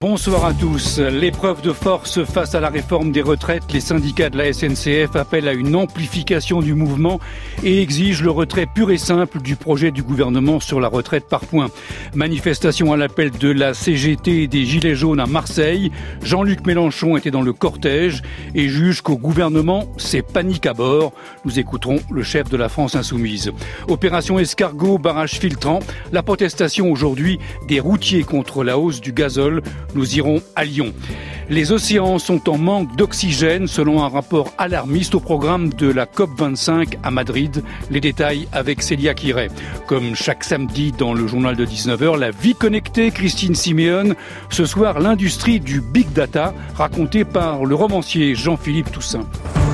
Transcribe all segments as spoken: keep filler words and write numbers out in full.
Bonsoir à tous. L'épreuve de force face à la réforme des retraites, les syndicats de la S N C F appellent à une amplification du mouvement et exigent le retrait pur et simple du projet du gouvernement sur la retraite par points. Manifestation à l'appel de la C G T et des Gilets jaunes à Marseille. Jean-Luc Mélenchon était dans le cortège et juge qu'au gouvernement, c'est panique à bord. Nous écouterons le chef de la France insoumise. Opération escargot, barrage filtrant. La protestation aujourd'hui des routiers contre la hausse du gazole. Nous irons à Lyon. Les océans sont en manque d'oxygène selon un rapport alarmiste au programme de la COP vingt-cinq à Madrid. Les détails avec Célia Kiret. Comme chaque samedi dans le journal de dix-neuf heures, la vie connectée, Christine Siméon. Ce soir, l'industrie du big data racontée par le romancier Jean-Philippe Toussaint.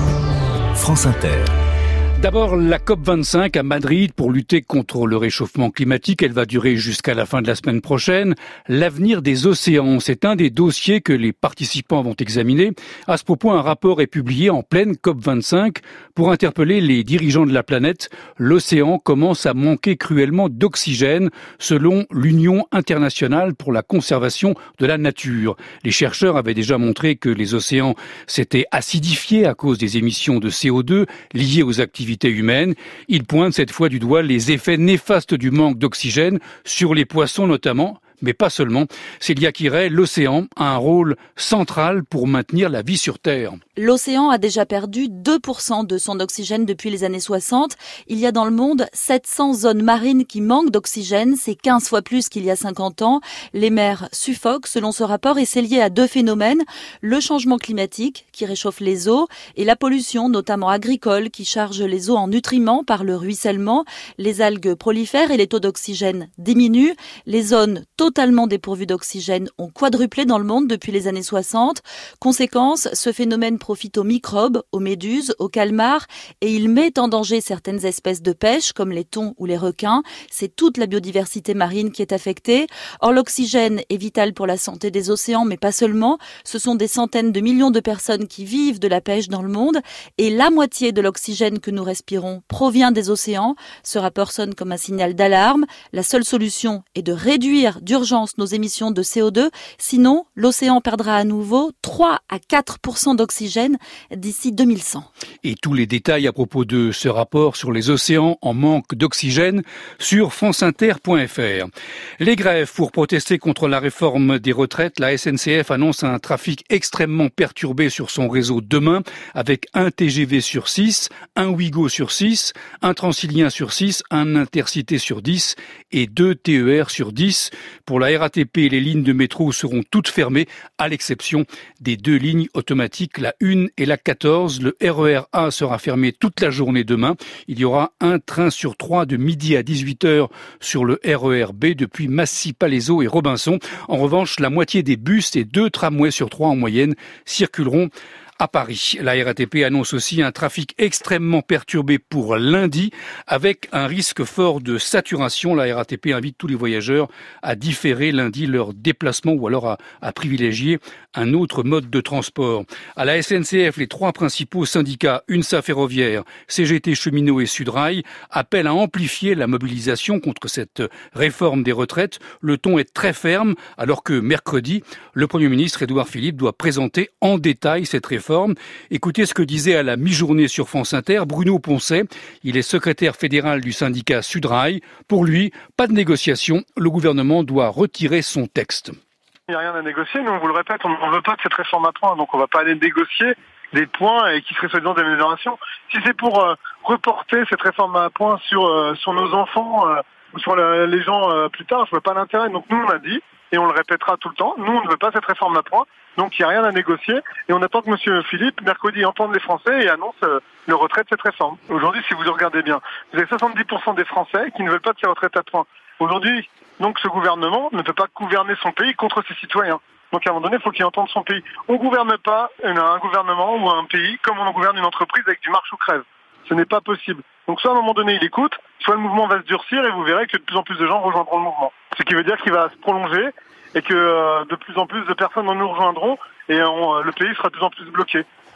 France Inter. D'abord, la COP vingt-cinq à Madrid pour lutter contre le réchauffement climatique. Elle va durer jusqu'à la fin de la semaine prochaine. L'avenir des océans, c'est un des dossiers que les participants vont examiner. À ce propos, un rapport est publié en pleine COP vingt-cinq pour interpeller les dirigeants de la planète. L'océan commence à manquer cruellement d'oxygène selon l'Union internationale pour la conservation de la nature. Les chercheurs avaient déjà montré que les océans s'étaient acidifiés à cause des émissions de C O deux liées aux activités humaine. Il pointe cette fois du doigt les effets néfastes du manque d'oxygène sur les poissons notamment, mais pas seulement. Célia Kiret, l'océan a un rôle central pour maintenir la vie sur Terre. L'océan a déjà perdu deux pour cent de son oxygène depuis les années soixante. Il y a dans le monde sept cents zones marines qui manquent d'oxygène. C'est quinze fois plus qu'il y a cinquante ans. Les mers suffoquent selon ce rapport et c'est lié à deux phénomènes. Le changement climatique qui réchauffe les eaux et la pollution, notamment agricole, qui charge les eaux en nutriments par le ruissellement. Les algues prolifèrent et les taux d'oxygène diminuent. Les zones totalement dépourvues d'oxygène ont quadruplé dans le monde depuis les années soixante. Conséquence, ce phénomène profite aux microbes, aux méduses, aux calmars et il met en danger certaines espèces de pêche comme les thons ou les requins. C'est toute la biodiversité marine qui est affectée. Or, l'oxygène est vital pour la santé des océans, mais pas seulement. Ce sont des centaines de millions de personnes qui vivent de la pêche dans le monde et la moitié de l'oxygène que nous respirons provient des océans. Ce rapport sonne comme un signal d'alarme. La seule solution est de réduire d'urgence nos émissions de C O deux. Sinon, l'océan perdra à nouveau trois à quatre pour cent d'oxygène d'ici deux mille cent. Et tous les détails à propos de ce rapport sur les océans en manque d'oxygène sur franceinter point f r. Les grèves pour protester contre la réforme des retraites, la S N C F annonce un trafic extrêmement perturbé sur son réseau demain avec un T G V sur six, un Ouigo sur six, un Transilien sur six, un Intercité sur dix et deux T E R sur dix. Pour la R A T P, les lignes de métro seront toutes fermées à l'exception des deux lignes automatiques, la une et la quatorze. Le R E R A sera fermé toute la journée demain. Il y aura un train sur trois de midi à dix-huit heures sur le R E R B depuis Massy-Palaiseau et Robinson. En revanche, la moitié des bus et deux tramways sur trois en moyenne circuleront à Paris. La R A T P annonce aussi un trafic extrêmement perturbé pour lundi avec un risque fort de saturation. La R A T P invite tous les voyageurs à différer lundi leur déplacement ou alors à, à privilégier un autre mode de transport. À la S N C F, les trois principaux syndicats, UNSA Ferroviaire, C G T Cheminots et Sudrail, appellent à amplifier la mobilisation contre cette réforme des retraites. Le ton est très ferme alors que mercredi, le Premier ministre Édouard Philippe doit présenter en détail cette réforme. Écoutez ce que disait à la mi-journée sur France Inter Bruno Poncet. Il est secrétaire fédéral du syndicat Sudrail. Pour lui, pas de négociation. Le gouvernement doit retirer son texte. Il n'y a rien à négocier. Nous, on vous le répète, on ne veut pas de cette réforme à points. Donc, on ne va pas aller négocier des points et qui seraient soi-disant des améliorations. Si c'est pour euh, reporter cette réforme à points sur, euh, sur nos enfants euh, ou sur la, les gens euh, plus tard, je ne vois pas l'intérêt. Donc, nous, on a dit, et on le répétera tout le temps, nous, on ne veut pas cette réforme à points. Donc il n'y a rien à négocier et on attend que M. Philippe, mercredi, entende les Français et annonce euh, le retrait de cette réforme. Aujourd'hui, si vous regardez bien, vous avez soixante-dix pour cent des Français qui ne veulent pas de ces retraites à points. Aujourd'hui, donc ce gouvernement ne peut pas gouverner son pays contre ses citoyens. Donc à un moment donné, il faut qu'il entende son pays. On ne gouverne pas un gouvernement ou un pays comme on gouverne une entreprise avec du marche ou crève. Ce n'est pas possible. Donc soit à un moment donné, il écoute, soit le mouvement va se durcir et vous verrez que de plus en plus de gens rejoindront le mouvement. Ce qui veut dire qu'il va se prolonger et que euh, de plus en plus de personnes nous rejoindront et on, le pays sera de plus en plus bloqué.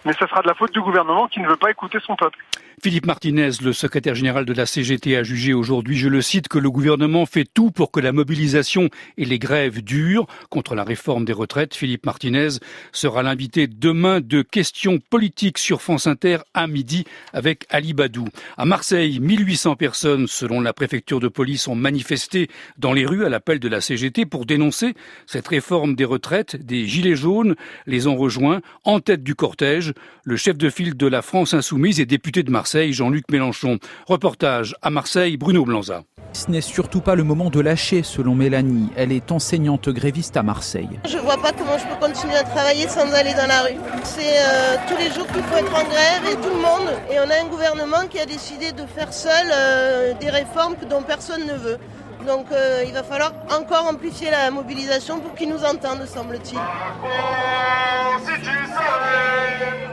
mais ça sera de la faute du gouvernement qui ne veut pas écouter son peuple. Philippe Martinez, le secrétaire général de la C G T, a jugé aujourd'hui, je le cite, que le gouvernement fait tout pour que la mobilisation et les grèves durent contre la réforme des retraites. Philippe Martinez sera l'invité demain de questions politiques sur France Inter à midi avec Ali Badou. À Marseille, mille huit cents personnes, selon la préfecture de police, ont manifesté dans les rues à l'appel de la C G T pour dénoncer cette réforme des retraites. Des gilets jaunes les ont rejoints. En tête du cortège, le chef de file de la France Insoumise et député de Marseille, Jean-Luc Mélenchon. Reportage à Marseille, Bruno Blanza. Ce n'est surtout pas le moment de lâcher, selon Mélanie. Elle est enseignante gréviste à Marseille. Je vois pas comment je peux continuer à travailler sans aller dans la rue. C'est euh, tous les jours qu'il faut être en grève et tout le monde. Et on a un gouvernement qui a décidé de faire seul euh, des réformes dont personne ne veut. Donc euh, il va falloir encore amplifier la mobilisation pour qu'ils nous entendent, semble-t-il. Oh, si tu savais,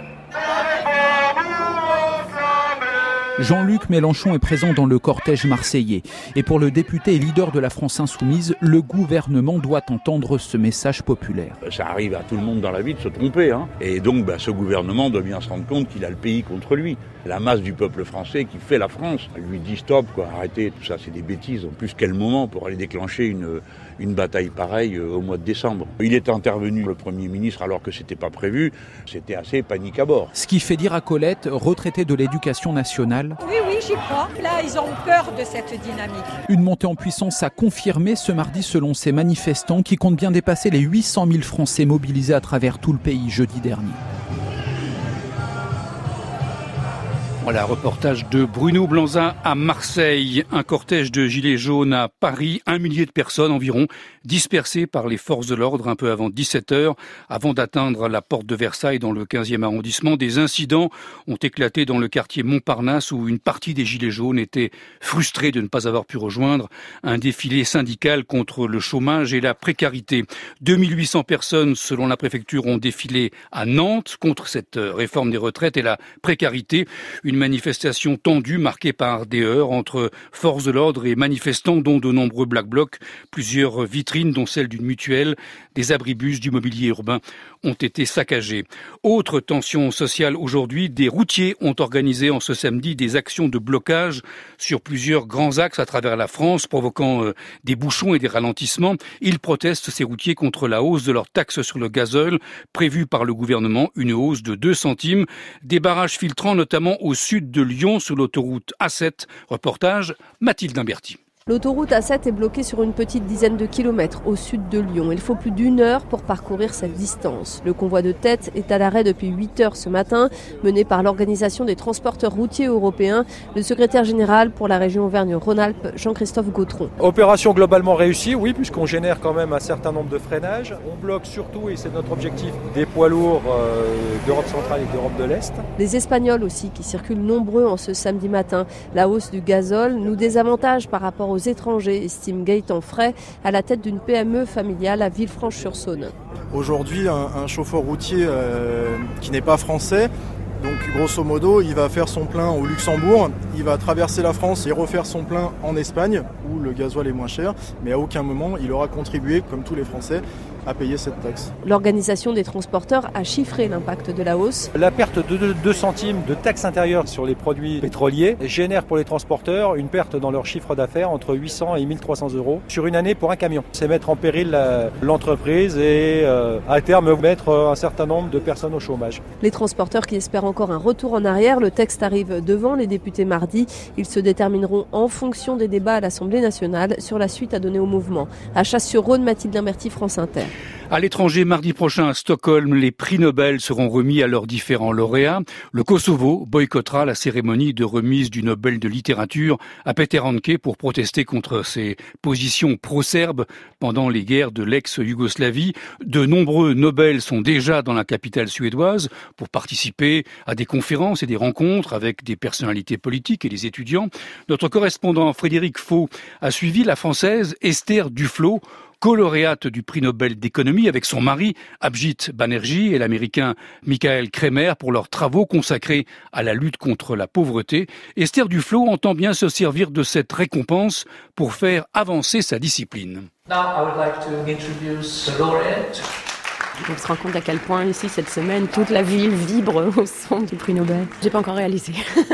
Jean-Luc Mélenchon est présent dans le cortège marseillais. Et pour le député et leader de la France Insoumise, le gouvernement doit entendre ce message populaire. Ça arrive à tout le monde dans la vie de se tromper. Hein. Et donc bah, ce gouvernement doit bien se rendre compte qu'il a le pays contre lui. La masse du peuple français qui fait la France lui dit stop, quoi, arrêtez, tout ça c'est des bêtises. En plus, quel moment pour aller déclencher une, une bataille pareille au mois de décembre. Il est intervenu, le Premier ministre, alors que c'était pas prévu. C'était assez panique à bord. Ce qui fait dire à Colette, retraitée de l'éducation nationale, oui, oui, j'y crois. Là, ils ont peur de cette dynamique. Une montée en puissance a confirmé ce mardi selon ces manifestants qui comptent bien dépasser les huit cent mille Français mobilisés à travers tout le pays jeudi dernier. Voilà, reportage de Bruno Blanza à Marseille. Un cortège de gilets jaunes à Paris. Un millier de personnes environ dispersées par les forces de l'ordre un peu avant dix-sept heures. Avant d'atteindre la porte de Versailles dans le quinzième arrondissement, des incidents ont éclaté dans le quartier Montparnasse où une partie des gilets jaunes était frustrée de ne pas avoir pu rejoindre un défilé syndical contre le chômage et la précarité. deux mille huit cents personnes, selon la préfecture, ont défilé à Nantes contre cette réforme des retraites et la précarité. Une manifestation tendue marquée par des heurts entre forces de l'ordre et manifestants dont de nombreux black blocs. Plusieurs vitrines, dont celle d'une mutuelle, des abribus, du mobilier urbain ont été saccagés. Autre tension sociale aujourd'hui, des routiers ont organisé en ce samedi des actions de blocage sur plusieurs grands axes à travers la France, provoquant euh, des bouchons et des ralentissements. Ils protestent, ces routiers, contre la hausse de leur taxe sur le gazole prévue par le gouvernement, une hausse de deux centimes. Des barrages filtrants notamment au sud de Lyon sur l'autoroute A sept. Reportage Mathilde Imberti. L'autoroute A sept est bloquée sur une petite dizaine de kilomètres au sud de Lyon. Il faut plus d'une heure pour parcourir cette distance. Le convoi de tête est à l'arrêt depuis huit heures ce matin, mené par l'Organisation des transporteurs routiers européens. Le secrétaire général pour la région Auvergne-Rhône-Alpes, Jean-Christophe Gautron. Opération globalement réussie, oui, puisqu'on génère quand même un certain nombre de freinages. On bloque surtout, et c'est notre objectif, des poids lourds euh, d'Europe centrale et d'Europe de l'Est. Les Espagnols aussi, qui circulent nombreux en ce samedi matin. La hausse du gazole nous désavantage par rapport aux étrangers, estime Gaëtan Fray, à la tête d'une P M E familiale à Villefranche-sur-Saône. Aujourd'hui, un, un chauffeur routier euh, qui n'est pas français, donc grosso modo, il va faire son plein au Luxembourg, il va traverser la France et refaire son plein en Espagne, où le gasoil est moins cher, mais à aucun moment il aura contribué, comme tous les Français, à payer cette taxe. L'Organisation des transporteurs a chiffré l'impact de la hausse. La perte de deux centimes de taxe intérieure sur les produits pétroliers génère pour les transporteurs une perte dans leur chiffre d'affaires entre huit cents et mille trois cents euros sur une année pour un camion. C'est mettre en péril la, l'entreprise et euh, à terme mettre un certain nombre de personnes au chômage. Les transporteurs qui espèrent encore un retour en arrière, le texte arrive devant les députés mardi. Ils se détermineront en fonction des débats à l'Assemblée nationale sur la suite à donner au mouvement. À Chasse-sur-Rhône, Mathilde Imberti, France Inter. À l'étranger, mardi prochain à Stockholm, les prix Nobel seront remis à leurs différents lauréats. Le Kosovo boycottera la cérémonie de remise du Nobel de littérature à Peter Handke pour protester contre ses positions pro-serbes pendant les guerres de l'ex-Yougoslavie. De nombreux Nobel sont déjà dans la capitale suédoise pour participer à des conférences et des rencontres avec des personnalités politiques et des étudiants. Notre correspondant Frédéric Faux a suivi la Française Esther Duflo, co-lauréate du prix Nobel d'économie avec son mari Abhijit Banerjee et l'américain Michael Kremer pour leurs travaux consacrés à la lutte contre la pauvreté. Esther Duflo entend bien se servir de cette récompense pour faire avancer sa discipline. Now I would like to introduce the laureate. On se rend compte à quel point ici, cette semaine, toute la ville vibre au son du prix Nobel. J'ai pas encore réalisé.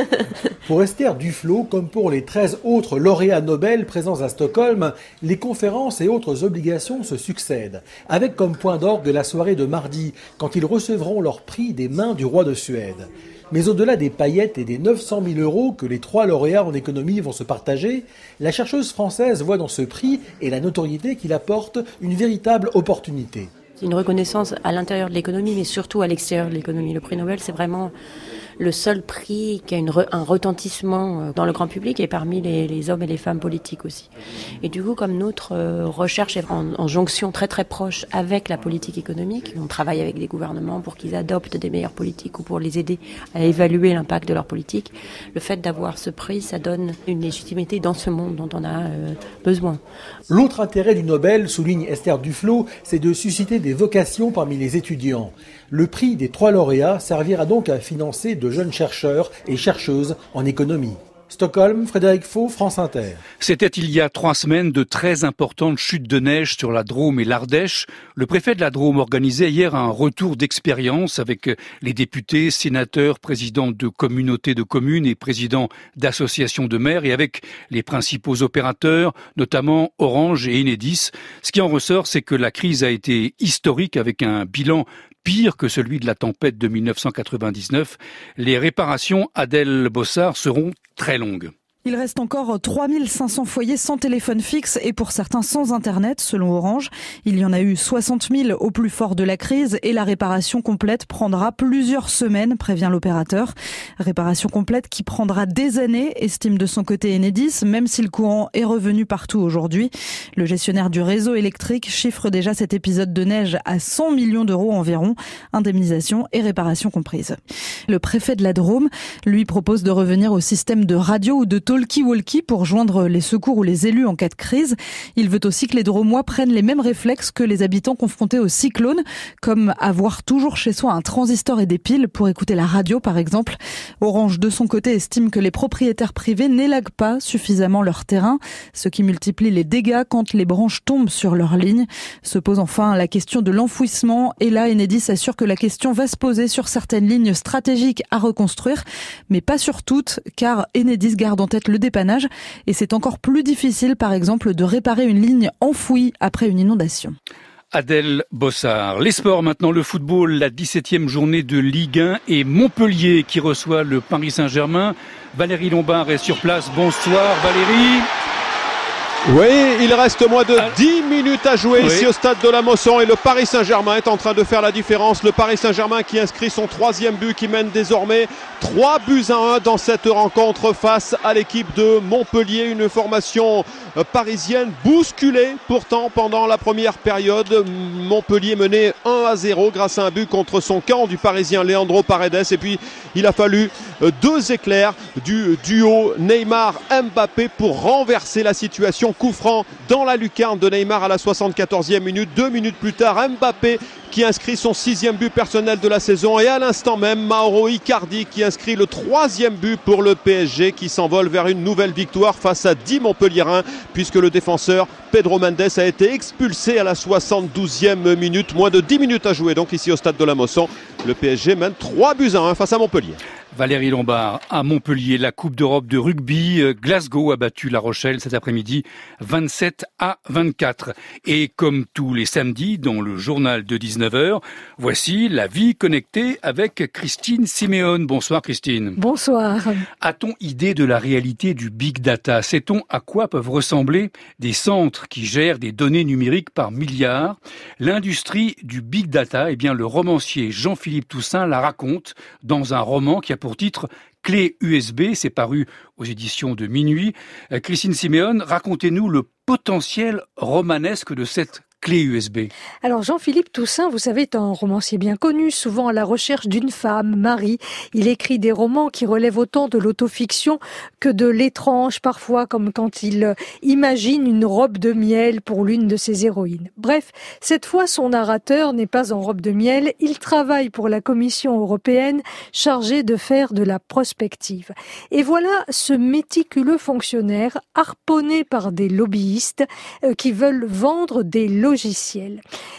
Pour Esther Duflo, comme pour les treize autres lauréats Nobel présents à Stockholm, les conférences et autres obligations se succèdent, avec comme point d'orgue la soirée de mardi, quand ils recevront leur prix des mains du roi de Suède. Mais au-delà des paillettes et des neuf cent mille euros que les trois lauréats en économie vont se partager, la chercheuse française voit dans ce prix et la notoriété qu'il apporte une véritable opportunité. C'est une reconnaissance à l'intérieur de l'économie, mais surtout à l'extérieur de l'économie. Le prix Nobel, c'est vraiment le seul prix qui a une re, un retentissement dans le grand public et parmi les, les hommes et les femmes politiques aussi. Et du coup, comme notre euh, recherche est en, en jonction très très proche avec la politique économique, on travaille avec des gouvernements pour qu'ils adoptent des meilleures politiques ou pour les aider à évaluer l'impact de leur politique, le fait d'avoir ce prix, ça donne une légitimité dans ce monde dont on a euh, besoin. L'autre intérêt du Nobel, souligne Esther Duflo, c'est de susciter des vocations parmi les étudiants. Le prix des trois lauréats servira donc à financer de jeunes chercheurs et chercheuses en économie. Stockholm, Frédéric Faux, France Inter. C'était il y a trois semaines de très importantes chutes de neige sur la Drôme et l'Ardèche. Le préfet de la Drôme organisait hier un retour d'expérience avec les députés, sénateurs, présidents de communautés de communes et présidents d'associations de maires et avec les principaux opérateurs, notamment Orange et Enedis. Ce qui en ressort, c'est que la crise a été historique avec un bilan pire que celui de la tempête de mille neuf cent quatre-vingt-dix-neuf. Les réparations, Adèle Bossard, seront très longues. Il reste encore trois mille cinq cents foyers sans téléphone fixe et pour certains sans Internet, selon Orange. Il y en a eu soixante mille au plus fort de la crise et la réparation complète prendra plusieurs semaines, prévient l'opérateur. Réparation complète qui prendra des années, estime de son côté Enedis, même si le courant est revenu partout aujourd'hui. Le gestionnaire du réseau électrique chiffre déjà cet épisode de neige à cent millions d'euros environ, indemnisation et réparation comprises. Le préfet de la Drôme lui propose de revenir au système de radio ou de talkie-walkie pour joindre les secours ou les élus en cas de crise. Il veut aussi que les Drômois prennent les mêmes réflexes que les habitants confrontés au cyclone, comme avoir toujours chez soi un transistor et des piles pour écouter la radio par exemple. Orange de son côté estime que les propriétaires privés n'élaguent pas suffisamment leur terrain, ce qui multiplie les dégâts quand les branches tombent sur leur ligne. Se pose enfin la question de l'enfouissement et là Enedis assure que la question va se poser sur certaines lignes stratégiques à reconstruire, mais pas sur toutes car Enedis garde en tête le dépannage et c'est encore plus difficile par exemple de réparer une ligne enfouie après une inondation. Adèle Bossard. Les sports maintenant, le football, la dix-septième journée de Ligue un et Montpellier qui reçoit le Paris Saint-Germain. Valérie Lombard est sur place. Bonsoir Valérie. Oui, il reste moins de dix minutes à jouer oui. ici au stade de la Mosson et le Paris Saint-Germain est en train de faire la différence. Le Paris Saint-Germain qui inscrit son troisième but, qui mène désormais trois buts à un dans cette rencontre face à l'équipe de Montpellier. Une formation parisienne bousculée pourtant pendant la première période. Montpellier menait un à zéro grâce à un but contre son camp du Parisien Leandro Paredes. Et puis il a fallu deux éclairs du duo Neymar-Mbappé pour renverser la situation. Coup franc dans la lucarne de Neymar à la soixante-quatorzième minute. Deux minutes plus tard, Mbappé qui inscrit son sixième but personnel de la saison. Et à l'instant même, Mauro Icardi qui inscrit le troisième but pour le P S G qui s'envole vers une nouvelle victoire face à dix Montpelliérains puisque le défenseur Pedro Mendes a été expulsé à la soixante-douzième minute. Moins de dix minutes à jouer donc ici au stade de la Mosson. Le P S G mène trois buts à un face à Montpellier. Valérie Lombard, à Montpellier, la Coupe d'Europe de rugby, Glasgow a battu La Rochelle cet après-midi vingt-sept à vingt-quatre. Et comme tous les samedis, dans le journal de dix-neuf heures, voici la vie connectée avec Christine Siméone. Bonsoir Christine. Bonsoir. A-t-on idée de la réalité du Big Data ? Sait-on à quoi peuvent ressembler des centres qui gèrent des données numériques par milliards ? L'industrie du Big Data, eh bien le romancier Jean-Philippe Toussaint la raconte dans un roman qui a pour titre Clé U S B, c'est paru aux éditions de Minuit. Euh, Christine Siméone, racontez-nous le potentiel romanesque de cette clé U S B. Alors Jean-Philippe Toussaint, vous savez, est un romancier bien connu, souvent à la recherche d'une femme, Marie. Il écrit des romans qui relèvent autant de l'autofiction que de l'étrange, parfois, comme quand il imagine une robe de miel pour l'une de ses héroïnes. Bref, cette fois, son narrateur n'est pas en robe de miel, il travaille pour la Commission européenne chargée de faire de la prospective. Et voilà ce méticuleux fonctionnaire harponné par des lobbyistes qui veulent vendre des logiciels.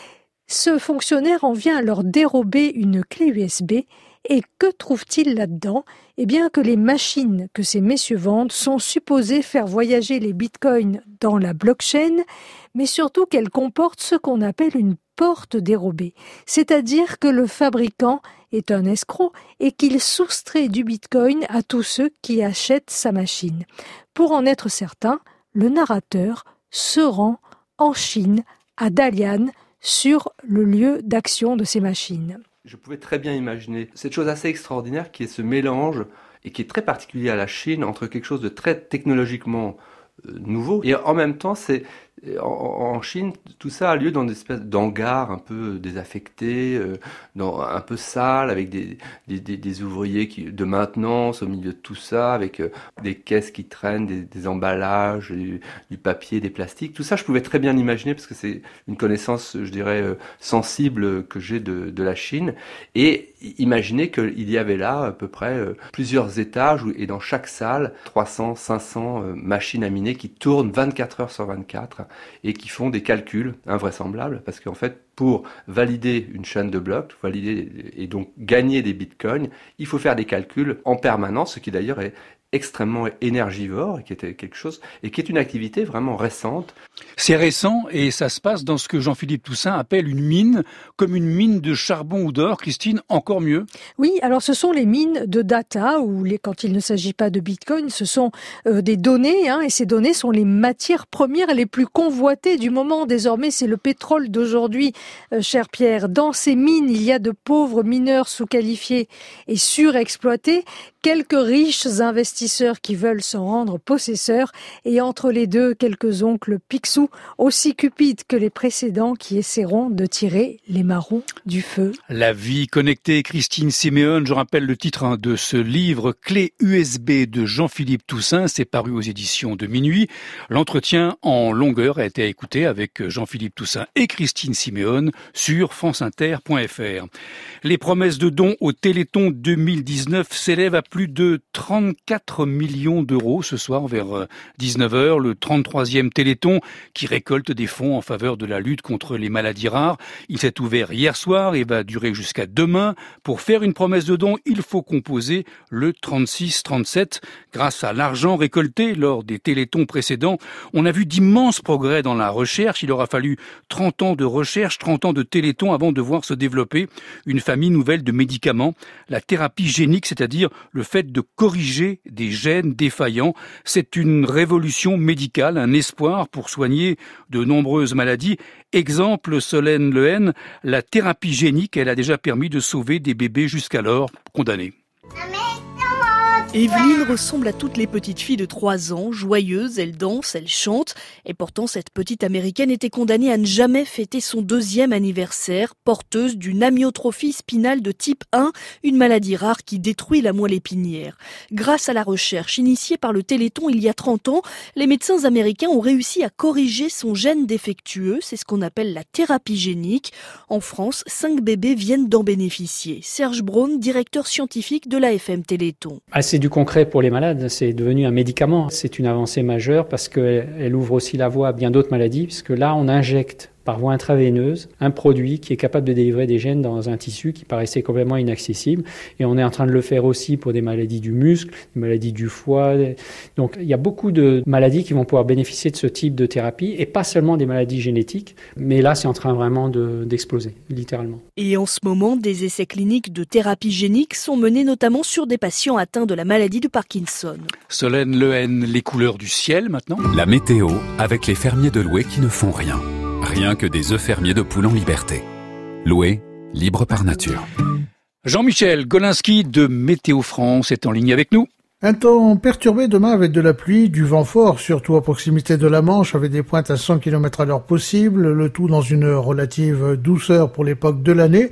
Ce fonctionnaire en vient à leur dérober une clé U S B. Et que trouve-t-il là-dedans ? Eh bien que les machines que ces messieurs vendent sont supposées faire voyager les bitcoins dans la blockchain, mais surtout qu'elles comportent ce qu'on appelle une porte dérobée. C'est-à-dire que le fabricant est un escroc et qu'il soustrait du bitcoin à tous ceux qui achètent sa machine. Pour en être certain, le narrateur se rend en Chine, à Dalian, sur le lieu d'action de ces machines. Je pouvais très bien imaginer cette chose assez extraordinaire qui est ce mélange et qui est très particulier à la Chine entre quelque chose de très technologiquement euh, nouveau et en même temps c'est en, en Chine tout ça a lieu dans des espèces d'hangars un peu désaffectés, euh, dans, un peu sales avec des, des, des, des ouvriers qui, de maintenance au milieu de tout ça avec euh, des caisses qui traînent, des, des emballages, du, du papier, des plastiques. Tout ça je pouvais très bien l'imaginer parce que c'est une connaissance je dirais euh, sensible que j'ai de, de la Chine et imaginez qu'il y avait là à peu près euh, plusieurs étages où, et dans chaque salle trois cents, cinq cents euh, machines à miner qui tournent vingt-quatre heures sur vingt-quatre et qui font des calculs invraisemblables parce qu'en fait pour valider une chaîne de blocs, valider et donc gagner des bitcoins, il faut faire des calculs en permanence, ce qui d'ailleurs est extrêmement énergivore, qui était quelque chose, et qui est une activité vraiment récente. C'est récent et ça se passe dans ce que Jean-Philippe Toussaint appelle une mine, comme une mine de charbon ou d'or. Christine, encore mieux. Oui, alors ce sont les mines de data, où les, quand il ne s'agit pas de bitcoin, ce sont euh, des données, hein, et ces données sont les matières premières les plus convoitées du moment. Désormais, c'est le pétrole d'aujourd'hui, euh, cher Pierre. Dans ces mines, il y a de pauvres mineurs sous-qualifiés et surexploités, quelques riches investisseurs qui veulent s'en rendre possesseurs et entre les deux, quelques oncles Picsou, aussi cupides que les précédents qui essaieront de tirer les marrons du feu. La vie connectée, Christine Siméon, je rappelle le titre hein, de ce livre Clé U S B de Jean-Philippe Toussaint, c'est paru aux éditions de Minuit. L'entretien en longueur a été écouté avec Jean-Philippe Toussaint et Christine Siméon sur franceinter point f r. Les promesses de dons au Téléthon deux mille dix-neuf s'élèvent à plus de trente-quatre millions d'euros ce soir vers dix-neuf heures. Le trente-troisième Téléthon qui récolte des fonds en faveur de la lutte contre les maladies rares. Il s'est ouvert hier soir et va durer jusqu'à demain. Pour faire une promesse de don, il faut composer le trente-six trente-sept. Grâce à l'argent récolté lors des Téléthons précédents, on a vu d'immenses progrès dans la recherche. Il aura fallu trente ans de recherche, trente ans de Téléthon avant de voir se développer une famille nouvelle de médicaments. La thérapie génique, c'est-à-dire le fait de corriger des gènes défaillants. C'est une révolution médicale, un espoir pour soigner de nombreuses maladies. Exemple, Solène Lehen, la thérapie génique, elle a déjà permis de sauver des bébés jusqu'alors condamnés. Evelyne ressemble à toutes les petites filles de trois ans, joyeuse, elle danse, elle chante. Et pourtant, cette petite américaine était condamnée à ne jamais fêter son deuxième anniversaire, porteuse d'une amyotrophie spinale de type un, une maladie rare qui détruit la moelle épinière. Grâce à la recherche initiée par le Téléthon il y a trente ans, les médecins américains ont réussi à corriger son gène défectueux. C'est ce qu'on appelle la thérapie génique. En France, cinq bébés viennent d'en bénéficier. Serge Braun, directeur scientifique de l'A F M Téléthon. Ah, c'est du concret pour les malades, c'est devenu un médicament. C'est une avancée majeure parce qu'elle elle ouvre aussi la voie à bien d'autres maladies, puisque là on injecte par voie intraveineuse un produit qui est capable de délivrer des gènes dans un tissu qui paraissait complètement inaccessible. Et on est en train de le faire aussi pour des maladies du muscle, des maladies du foie. Donc il y a beaucoup de maladies qui vont pouvoir bénéficier de ce type de thérapie et pas seulement des maladies génétiques. Mais là c'est en train vraiment de, d'exploser, littéralement. Et en ce moment, des essais cliniques de thérapie génique sont menés notamment sur des patients atteints de la maladie de Parkinson. Solène Lehen, les couleurs du ciel maintenant. La météo avec les fermiers de Loué qui ne font rien. Rien que des œufs fermiers de poules en liberté. Loué, libre par nature. Jean-Michel Golinski de Météo France est en ligne avec nous. Un temps perturbé demain avec de la pluie, du vent fort, surtout à proximité de la Manche, avec des pointes à cent kilomètres à l'heure possibles, le tout dans une relative douceur pour l'époque de l'année.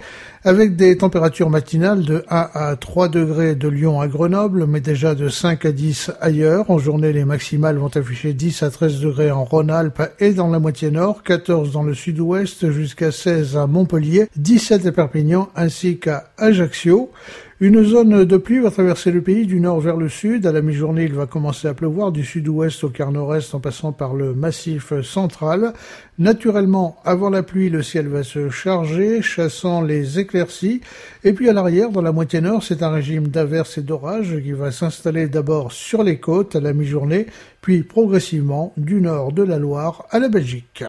avec des températures matinales de un à trois degrés de Lyon à Grenoble, mais déjà de cinq à dix ailleurs. En journée, les maximales vont afficher dix à treize degrés en Rhône-Alpes et dans la moitié nord, quatorze dans le sud-ouest, jusqu'à seize à Montpellier, dix-sept à Perpignan ainsi qu'à Ajaccio. Une zone de pluie va traverser le pays du nord vers le sud. À la mi-journée, il va commencer à pleuvoir du sud-ouest au quart nord-est en passant par le massif central. Naturellement, avant la pluie, le ciel va se charger, chassant les éclaircies. Et puis à l'arrière, dans la moitié nord, c'est un régime d'averses et d'orages qui va s'installer d'abord sur les côtes à la mi-journée, puis progressivement du nord de la Loire à la Belgique.